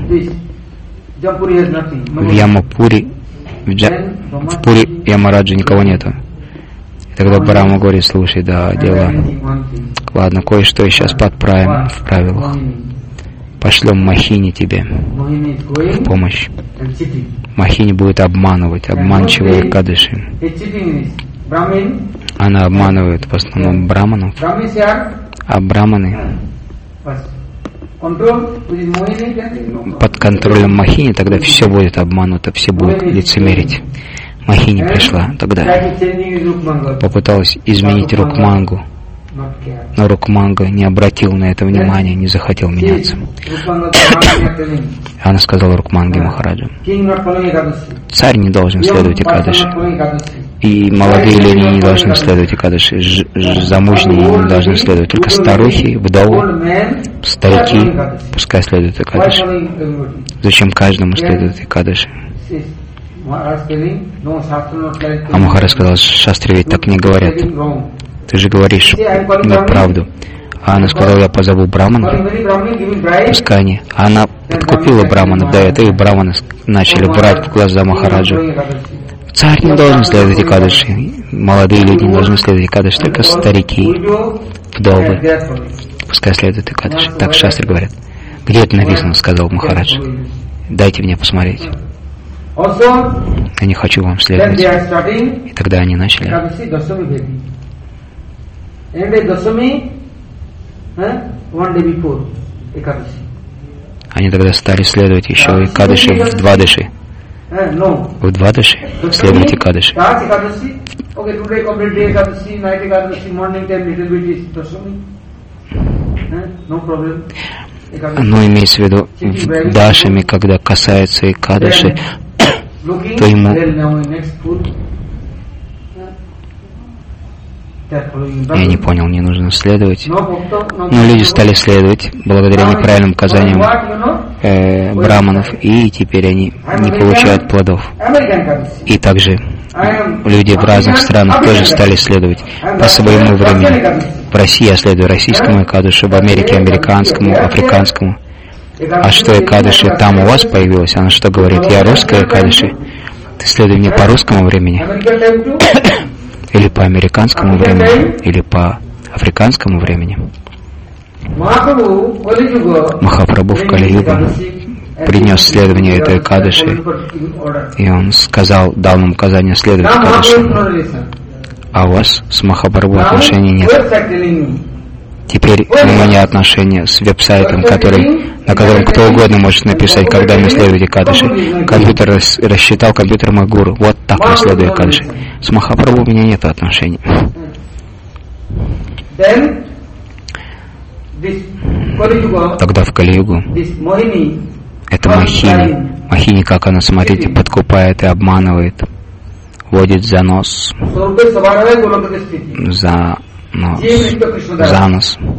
В Ямапури, в Пури Ямараджи никого нету. И тогда Брахма говорит: слушай, да, дела. Ладно, кое-что я сейчас подправим в правилах. Пошлем Махини тебе в помощь. Махини будет обманывать, обманчивые Экадаши. Она обманывает в основном браманов, а браманы под контролем Махини, тогда все будет обмануто, все будут лицемерить. Махини пришла тогда, попыталась изменить Рукмангу, но Рукманга не обратил на это внимания, не захотел меняться. Она сказала Рукманге Махараджу: царь не должен следовать Экадаши, и молодые люди не должны следовать Экадаши, замужние не должны следовать, только старухи, вдовы, старики пускай следуют Экадаши. Зачем каждому следовать Экадаши? А Махарадж сказал: шастри ведь так не говорят. Ты же говоришь неправду. А она сказала: я позову браманов, пускай они. А она подкупила браманов до этого, и браманы начали брать в глаза Махараджу. Царь не должен следовать Экадаши, молодые люди не должны следовать Экадаши, только старики, вдовы пускай следуют Экадаши. Так шастры говорят. Где это написано? Сказал Махарадж. Дайте мне посмотреть. Я не хочу вам следовать. И тогда они начали. Они тогда стали следовать еще Экадаши в Двадаши. В Двадаши следовать Экадаши. Но имеется в виду в Дашами, когда касается Экадаши, то ему я не понял, не нужно следовать. Но люди стали следовать благодаря неправильным указаниям браманов, и теперь они не получают плодов. И также люди в разных странах тоже стали следовать по своему времени. В России я следую российскому Экадаши, в Америке американскому, африканскому. А что Экадаши там у вас появилось? Она что говорит? Я русская Экадаши. Ты следуй мне по русскому времени? Или по американскому времени? Или по африканскому времени? Махапрабху в Кали-югу принес следование этой Экадаши, и он дал нам указание следовать Экадаши. А у вас с Махапрабху отношений нет. Теперь у меня отношения с веб-сайтом, на котором кто угодно может написать, когда мне следует Экадаши. Компьютер рассчитал, компьютер мой гуру. Вот так я следую Экадаши. С Махапрабху у меня нет отношений. Тогда в Кали-югу это Мохини, как она, смотрите, подкупает и обманывает, водит за нос, за нос.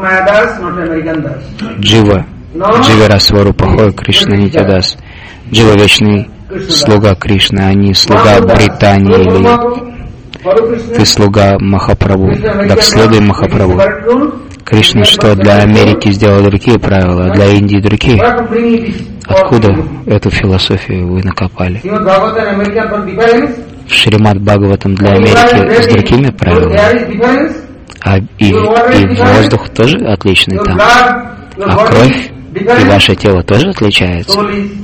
Джива Сварупа Кришна Нитядас. Джива вечный слуга Кришны, а не слуга Британии или ты слуга Махапрабху. Так следуй Махапрабху. Кришна что, для Америки сделал другие правила, а для Индии другие? Откуда эту философию вы накопали? В Шримад Бхагаватам для Америки с другими правилами? И воздух тоже отличный там? А кровь и ваше тело тоже отличается?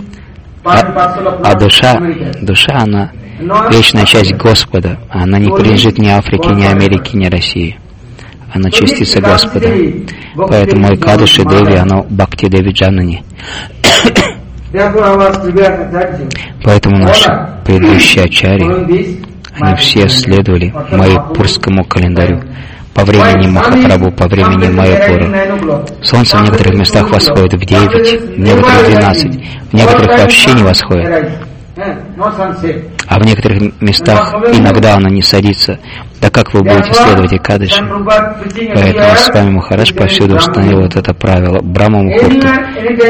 А душа, она вечная часть Господа. Она не принадлежит ни Африке, ни Америке, ни России. Она частица Господа. Поэтому Экадаши Деви, оно Бхакти Деви Джанани. Поэтому наши предыдущие ачарьи, они все следовали майяпурскому календарю. По времени Махапрабху, по времени Майяпура. Солнце в некоторых местах восходит в 9, в некоторых 12, в некоторых вообще не восходит. А в некоторых местах иногда оно не садится. Да как вы будете следовать Экадаши? Поэтому с вами Махарадж повсюду установил вот это правило. Брахма Мухурта.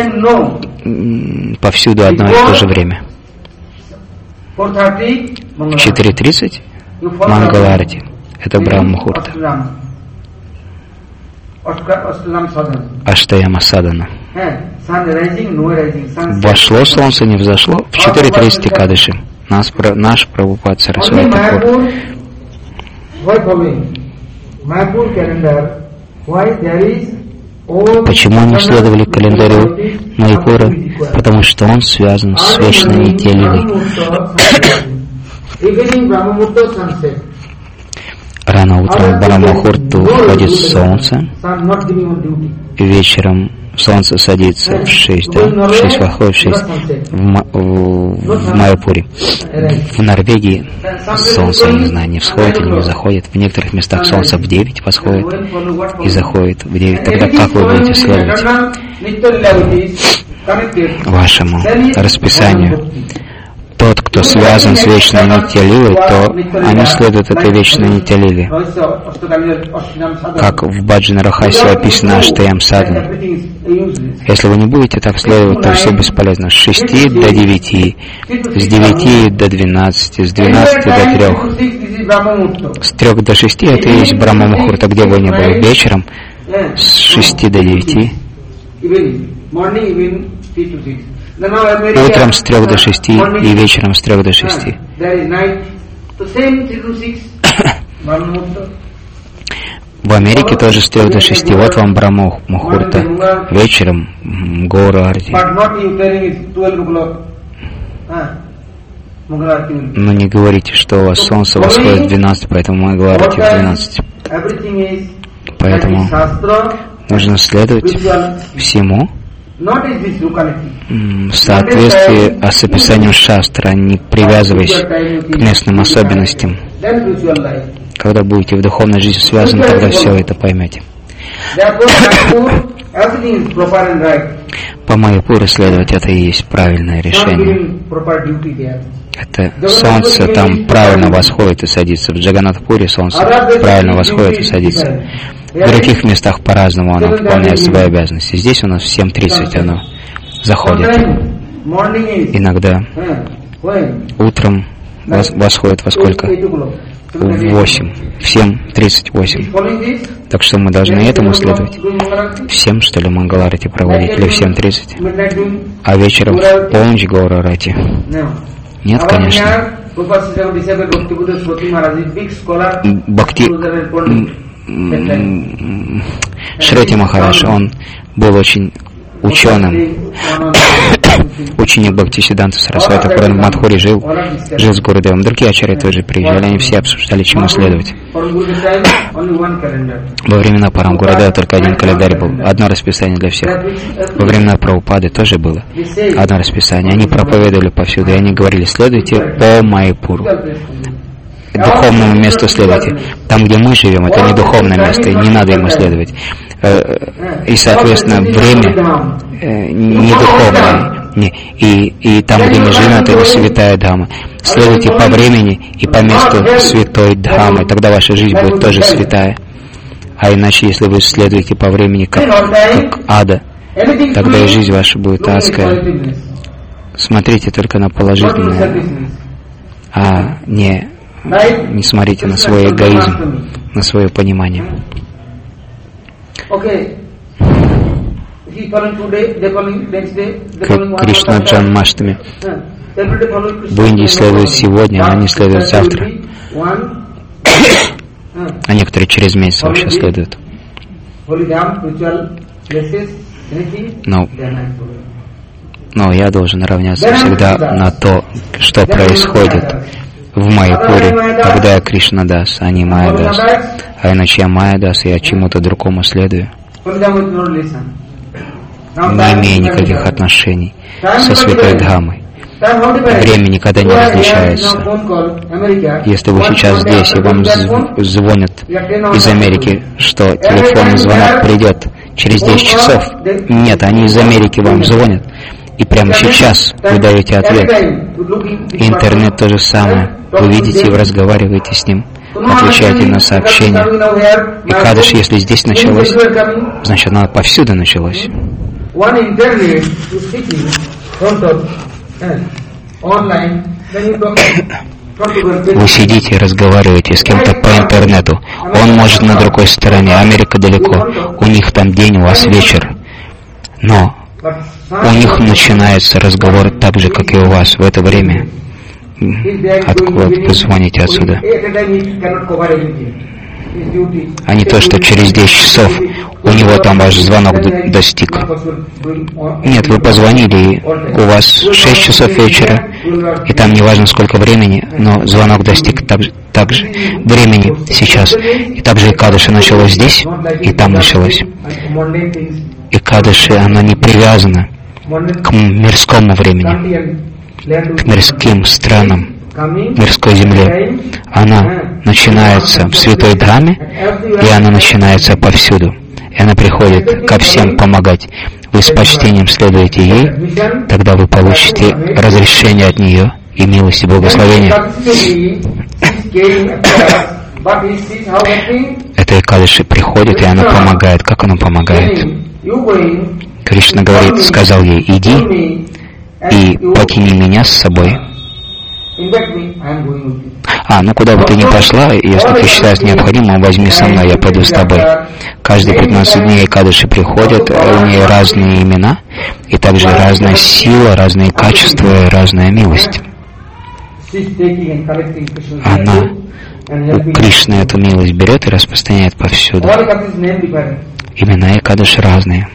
Повсюду одно и то же время. В 4:30 Мангаларати. Это Брахма Мухурта. Аштаяма Садана. Вошло солнце, не взошло. В 4:30 Экадаши. Наш Прабхупад Сарасвати Такур. Почему они следовали календарю Майяпура? Потому что он связан с вечной Нитья-лилой. Рано утром в Брахма-мухурту входит солнце, и вечером солнце садится в 6, да? В 6 восходит, в 6 в Майяпуре. В Норвегии солнце, я не знаю, не всходит или не заходит. В некоторых местах солнце в 9 восходит и заходит в 9. Тогда как вы будете следовать вашему расписанию? Тот, кто связан с вечной Нитья-лилой, то они следуют этой вечной Нитья-лиле. Как в Баджана Рахасе описано Аштаям Садан. Если вы не будете так следовать, то все бесполезно. С 6 до 9, с 9 до 12, с 12 до 3. С 3 до 6 это и есть Брахма Мухурта, где бы ни были. Вечером с 6 до 9. Утром с 3 до 6 и вечером с 3 до 6. В Америке тоже с 3 до 6. Вот вам Брахма Мухурта. Вечером Гаура Арти. Но не говорите, что у вас солнце восходит в 12, поэтому Мангала Арти в 12. Поэтому нужно следовать всему в соответствии с описанием шастра, не привязываясь к местным особенностям. Когда будете в духовной жизни связаны, тогда все это поймете. По Майяпуру следовать это и есть правильное решение. Это солнце там правильно восходит и садится. В Джаганнатхпуре солнце правильно восходит и садится. В других местах по-разному оно выполняет свои обязанности. Здесь у нас в 7:30 оно заходит. Иногда утром восходит во сколько? В 8. В 7:38. Так что мы должны этому следовать. Всем, что ли, Мангаларати проводить? Или в 7:30? А вечером в полночь Гаурарати? Нет, конечно. Бхакти Шрити Махарадж, он был очень ученым. Ученик Бхактисиданта Сарасвати Пурана в Мадхуре жил с Гурудевом. Другие ачарьи тоже приезжали, они все обсуждали, чему следовать. Во времена Парам Гурудева только один календарь был, одно расписание для всех. Во времена Прабхупады тоже было одно расписание. Они проповедовали повсюду, и они говорили: следуйте по Майяпуру. Духовному месту следуйте. Там, где мы живем, это не духовное место, и не надо ему следовать. И, соответственно, время не духовное. И там, где мы живем, это не святая Дхама. Следуйте по времени и по месту святой Дхамы, тогда ваша жизнь будет тоже святая. А иначе, если вы следуете по времени как ада, тогда и жизнь ваша будет адская. Смотрите только на положительное, а не смотрите на свой эгоизм, на свое понимание. Кришна Джанмаштами. В Индии следуют сегодня, а они следуют завтра. А некоторые через месяц вообще следуют. Но я должен равняться всегда на то, что происходит в Майяпуре, когда я Кришнадас, а не Майядас. А иначе я Майядас, и я чему-то другому следую, не имея никаких отношений со Святой Дхамой. Время никогда не различается. Если вы сейчас здесь, и вам звонят из Америки, что телефонный звонок придет через 10 часов, нет, они из Америки вам звонят, и прямо сейчас вы даете ответ. Интернет то же самое. Вы видите и вы разговариваете с ним, отвечаете на сообщения. И Кадыш, если здесь началось, значит, оно повсюду началось. Вы сидите и разговариваете с кем-то по интернету. Он может на другой стороне, Америка далеко. У них там день, у вас вечер. Но у них начинается разговор так же, как и у вас в это время. Откуда вы звоните отсюда? А не то, что через 10 часов у него там ваш звонок достиг. Нет, вы позвонили, и у вас 6 часов вечера, и там не важно сколько времени, но звонок достиг так же времени сейчас. И так же и Кадыши началось здесь, и там началось. И Кадыши, оно не привязано к мирскому времени, к мирским странам, мирской земле. Она начинается в Святой Дхаме, и она начинается повсюду. И она приходит ко всем помогать. Вы с почтением следуете ей, тогда вы получите разрешение от нее и милость и благословение. Это Экадаши приходит, и она помогает. Как она помогает? Кришна говорит, сказал ей: иди и покини меня с собой. Куда бы ты ни пошла, если ты считаешь необходимым, возьми со мной, я пойду с тобой. Каждые 15 дней Экадаши приходят, у нее разные имена, и также разная сила, разные качества и разная милость. Она, у Кришны эту милость берет и распространяет повсюду. Имена Экадаши разные.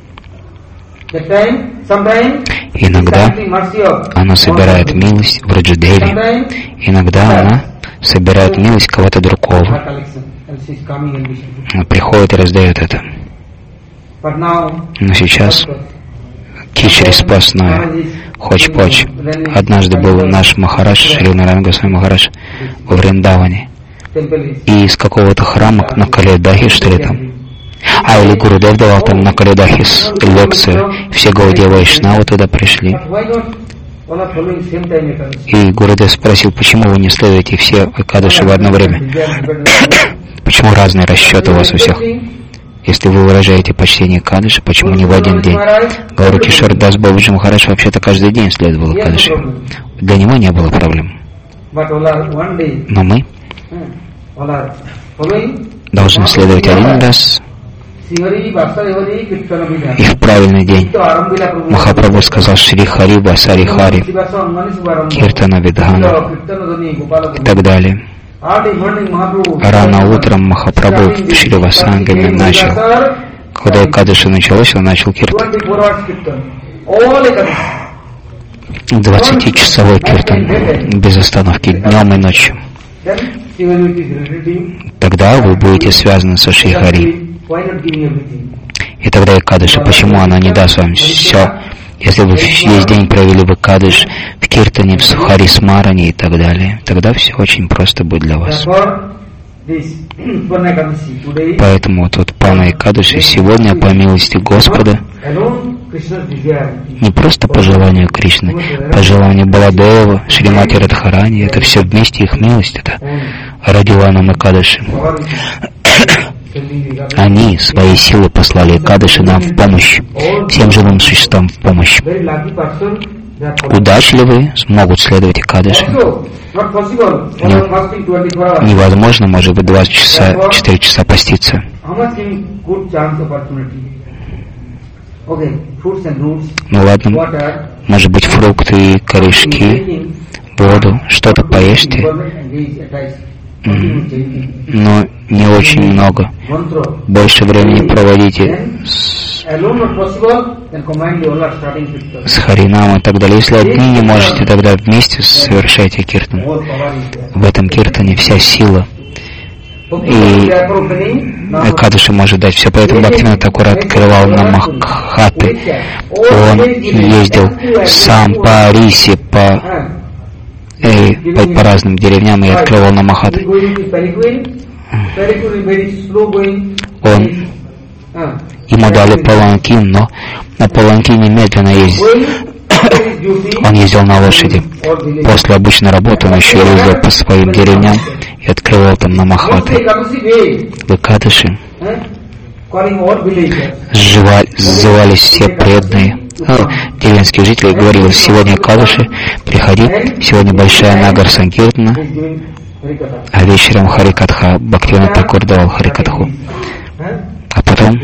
Иногда она собирает милость в Раджадеве, иногда она собирает милость кого-то другого. Она приходит и раздает это. Но сейчас Кичри спасное, Хоч-Поч. Однажды был наш Махарадж, Шри Нараян Госвами Махарадж, во Вриндаване. И из какого-то храма на Калидахе, что ли там, или Гурудев давал там на Калидахе лекцию, все Гаудия Вайшнавы туда пришли. И Гурудев спросил, почему вы не следуете все Экадаши в одно время? Почему разные расчеты у вас у всех? Если вы выражаете почтение Экадаши, почему не в один день? Гауру Кишор Дас Бабаджи Махарадж вообще-то каждый день следовал Экадаши. Для него не было проблем. Но мы должны следовать один раз и в правильный день. Махапрабху сказал Шри Хари Басари Хари, Киртана Видхана и так далее. Рано утром Махапрабху в Шривасангаме начал. Когда Экадаши началось, он начал киртан. 20-часовой киртан без остановки, днем и ночью. Тогда вы будете связаны со Шри Хари. И тогда Экадаши, почему она не даст вам все? Если вы весь день провели в Экадаш, в киртане, в Хари Смаране и так далее, тогда все очень просто будет для вас. Поэтому вот Пана Экадаши сегодня, по милости Господа, не просто по желанию Кришны, по желанию Баладева, Шримати Радхарани, это все вместе их милость, это родила нам Экадаши. Они своей силой послали Экадаши нам в помощь, всем живым существам в помощь. Удачливые смогут следовать Экадаши. Невозможно, может быть, 24 часа поститься. Ну ладно, может быть, фрукты и корешки, воду, что-то поешьте. Но не очень много. Больше времени проводите с Харинамом и так далее. Если одни не можете, тогда вместе совершайте киртан. В этом киртане вся сила. И Экадаши может дать все. Поэтому Бхактивинода Тхакур открывал на Махаты. Он ездил сам по Арисе, по разным деревням и открывал на Махаты. Ему дали паланкин, но на паланкине медленно ездил. Он ездил на лошади. После обычной работы он еще ездил по своим деревням и открывал там на Махаты. В Экадаши сзывались все преданные. Деревенские жители говорили: сегодня Экадаши, приходи, сегодня большая Нагар Санкиртана, а вечером Харикатха. Бхактивинода Тхакур давал Харикатху. А потом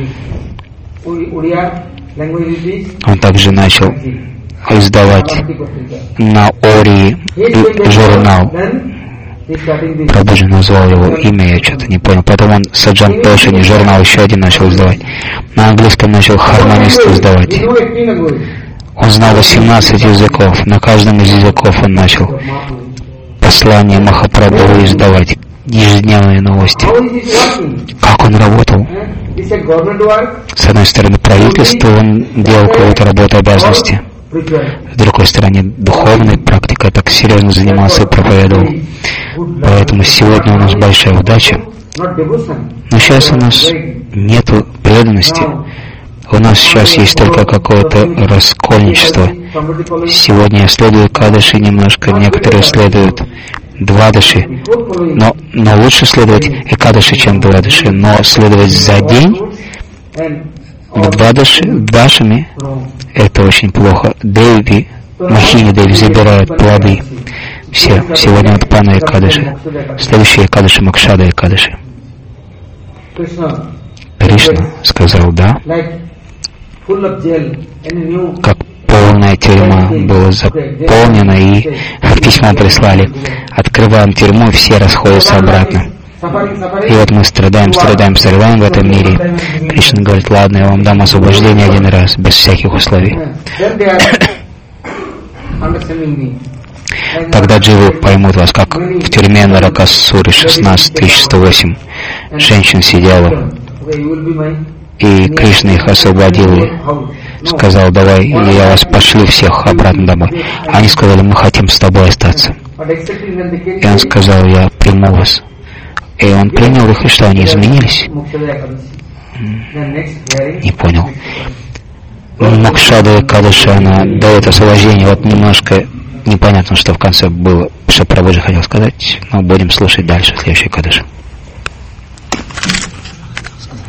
он также начал издавать на Ории журнал. Прабхуджи назвал его имя, я что-то не понял. Потом он Саджан Тошини журнал еще один начал издавать. На английском начал Хармонист издавать. Он знал 18 языков. На каждом из языков он начал послание Махапрабху издавать, ежедневные новости. Как он работал? С одной стороны, правительство, он делал какую-то работу, обязанности. С другой стороны, духовной практикой так серьезно занимался и проповедовал. Поэтому сегодня у нас большая удача. Но сейчас у нас нет преданности. У нас сейчас есть только какое-то раскольничество. Сегодня я следую Экадаши немножко, некоторые следуют Двадаши. Но лучше следовать Экадаши, чем Двадаши. Но следовать за день Двадашами это очень плохо. Деви, Махини Деви забирают плоды. Все. Сегодня вот Пана Экадаши. Следующий Экадаши Мокшада Экадаши. Кришна сказал да. Как полная тюрьма была заполнена, и письмо прислали. Открываем тюрьму, и все расходятся обратно. И вот мы страдаем в этом мире. Кришна говорит: ладно, я вам дам освобождение один раз, без всяких условий. Тогда дживы поймут вас, как в тюрьме Наракасуры 16108 женщин сидело. И Кришна их освободил и сказал: давай, я вас пошлю всех обратно домой. Они сказали: мы хотим с тобой остаться. И он сказал: я приму вас. И он принял их, и что, они изменились? Не понял. Мокшада Экадаши, она дает освобождение. Вот немножко непонятно, что в конце было, что Прабхуджи хотел сказать, но будем слушать дальше, следующий Экадаши.